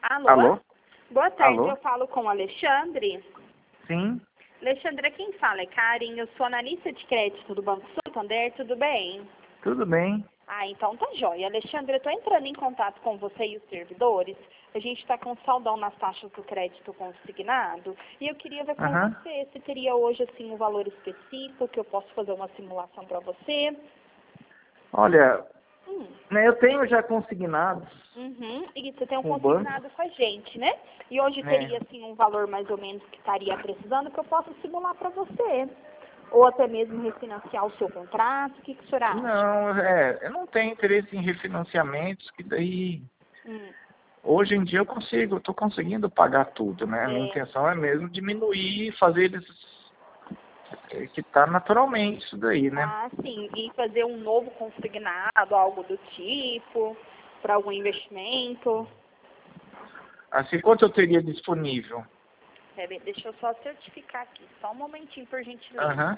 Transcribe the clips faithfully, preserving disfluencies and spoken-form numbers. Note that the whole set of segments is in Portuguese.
Alô? Alô? Boa tarde, Alô? eu falo com o Alexandre. Sim, Alexandre, quem fala é Karen, eu sou analista de crédito do Banco Santander, tudo bem? tudo bem. Ah, então tá jóia. Alexandre, eu tô entrando em contato com você e os servidores. A gente está com saldão nas taxas do crédito consignado e eu queria ver com Aham. você se teria hoje assim um valor específico que eu posso fazer uma simulação para você. Olha, Hum. né, eu tenho já consignados Uhum. E você tem um com o banco, consignado com a gente, né? E hoje né? teria assim um valor mais ou menos que estaria precisando que eu possa simular para você. Ou até mesmo refinanciar o seu contrato. O que, que o senhor acha? Não, é, eu não tenho interesse em refinanciamentos, que daí Hum. hoje em dia eu consigo, estou conseguindo pagar tudo, né? A minha É. intenção é mesmo diminuir e fazer eles é, quitar naturalmente isso daí, né? Ah, sim. E fazer um novo consignado, algo do tipo, para algum investimento. Assim, quanto eu teria disponível? Peraí, deixa eu só certificar aqui. Só um momentinho, por gentileza. Aham.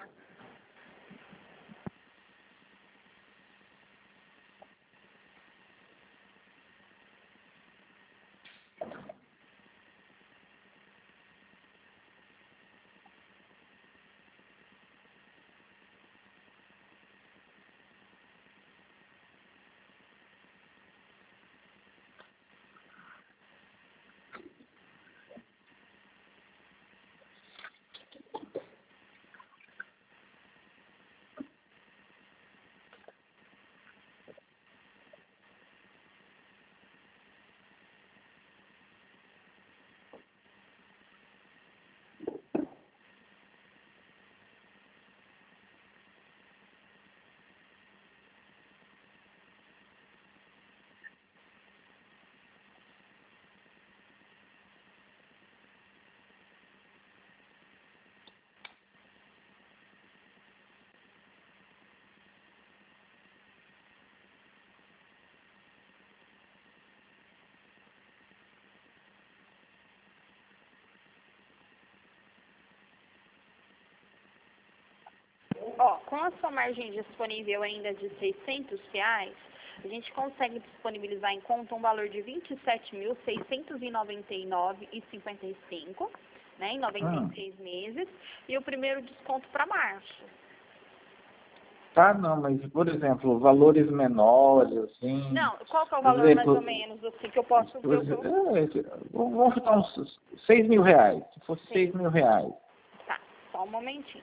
Ó, com a sua margem disponível ainda de seiscentos reais, a gente consegue disponibilizar em conta um valor de vinte e sete mil, seiscentos e noventa e nove reais e cinquenta e cinco centavos, né, em noventa Hum. e seis meses, e o primeiro desconto para março. Tá, não, mas, por exemplo, valores menores, assim, Não, qual que é o por valor mais ou exemplo, menos, assim, que eu posso por ver o que eu... exemplo, é, vamos chutar uns seis mil reais, se fosse Sim, seis mil reais. tá, só um momentinho.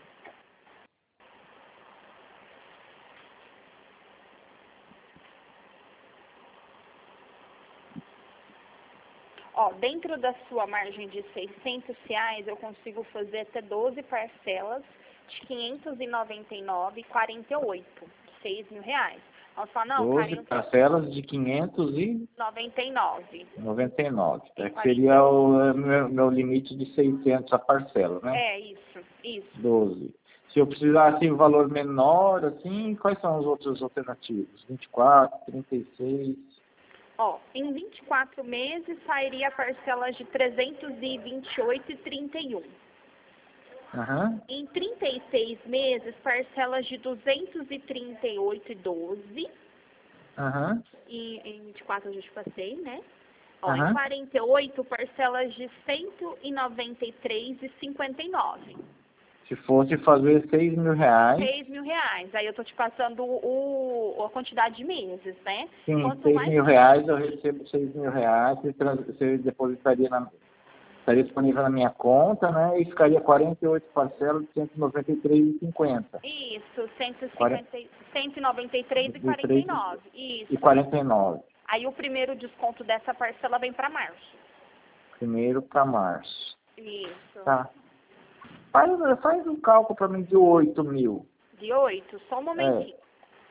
Ó, dentro da sua margem de seiscentos reais, eu consigo fazer até doze parcelas de quinhentos e noventa e nove reais e quarenta e oito centavos, seis mil reais. Vamos falar, não, doze Karen, parcelas de quinhentos e noventa e nove noventa e nove, e tá? Que quarenta e seria oito. o é, meu, meu limite de seiscentos a parcela, né? É, isso, isso. doze. Se eu precisasse um valor menor, assim, quais são os outros alternativos? vinte e quatro, trinta e seis. Ó, em vinte e quatro meses sairia a parcela de trezentos e vinte e oito reais e trinta e um centavos. Aham, Em trinta e seis meses, parcelas de duzentos e trinta e oito reais e doze centavos. aham, E em vinte e quatro eu já te passei, né? Ó, em aham. quarenta e oito, parcelas de cento e noventa e três reais e cinquenta e nove centavos. Se fosse fazer seis mil reais, seis mil reais. Aí eu tô te passando o, a quantidade de meses, né? sim, Quanto seis mais... mil reais, eu recebo seis mil reais, você, trans- você depositaria na, estaria disponível na minha conta, né? E ficaria quarenta e oito parcelas de cento e noventa e três reais e cinquenta. Isso, cento e quarenta cinquenta, cento e noventa e três reais e e quarenta e três nove. e Isso. quarenta e nove. Aí o primeiro desconto dessa parcela vem para março. Primeiro para março. Isso. Tá. Faz, faz um cálculo para mim de oito mil. De oito, só um É. momentinho.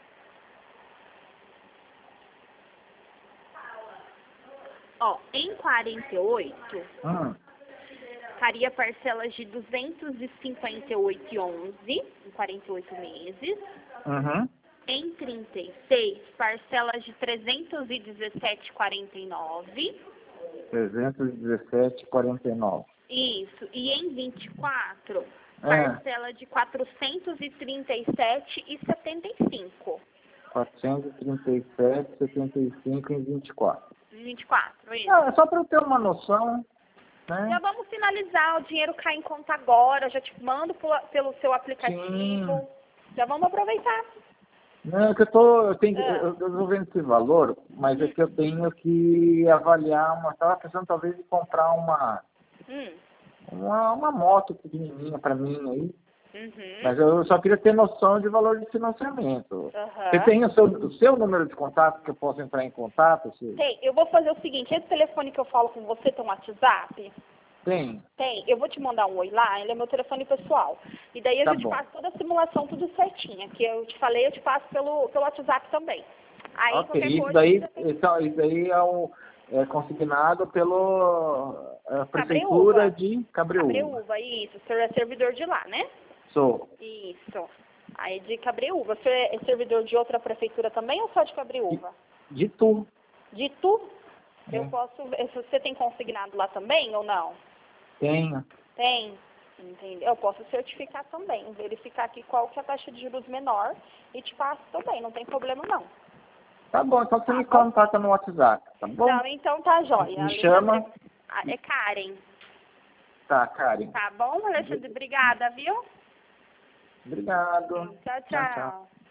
Ó, em quarenta e oito, Hum. faria parcelas de duzentos e cinquenta e oito reais e onze centavos, em quarenta e oito meses. Uhum. Em trinta e seis, parcelas de trezentos e dezessete reais e quarenta e nove centavos. trezentos e dezessete e quarenta e nove. Isso. E em vinte e quatro, É. parcela de quatrocentos e trinta e sete reais e setenta e cinco centavos. quatrocentos e trinta e sete e setenta e cinco em vinte e quatro. de vinte e quatro, isso. Não, é só para eu ter uma noção, né? Já vamos finalizar, o dinheiro cai em conta agora, já te mando pelo, pelo seu aplicativo. Sim. Já vamos aproveitar. Não, é que eu tô, eu tenho, Ah. eu, eu tô vendo esse valor, mas é Hum. que eu tenho que avaliar uma, estava pensando talvez em comprar uma, Hum. uma, uma moto pequenininha para mim aí, Uhum. mas eu só queria ter noção de valor de financiamento. Aham. Você tem o seu, o seu número de contato que eu posso entrar em contato? Se... Tem, eu vou fazer o seguinte, esse telefone que eu falo com você tem um WhatsApp? Tem, Tem, eu vou te mandar um oi lá, ele é meu telefone pessoal. E daí eu tá já te bom. passo toda a simulação, tudo certinho. Que eu te falei, eu te passo pelo, pelo WhatsApp também. Aí Ok, qualquer isso coisa daí, você tem isso, isso daí é, o, é consignado pelo é, Prefeitura Cabreúva. de Cabreúva. Cabreúva, isso. O senhor é servidor de lá, né? Sou. Isso. Aí de Cabreúva. O senhor é servidor de outra prefeitura também ou só de Cabreúva? De tu. De tu? Eu É. posso ver. se Você tem consignado lá também ou não? Tenho. Tem. Entendeu? Eu posso certificar também. Verificar aqui qual que é a taxa de juros menor e te passo também. Não tem problema não. Tá bom, então você Tá me bom? contata no WhatsApp, tá bom? Não, então tá jóia. Me Alexandre, chama. ah, é Karen. Tá, Karen. Tá bom, Alexandre? Obrigada, viu? Obrigado. Tchau, Tchau, tchau. tchau.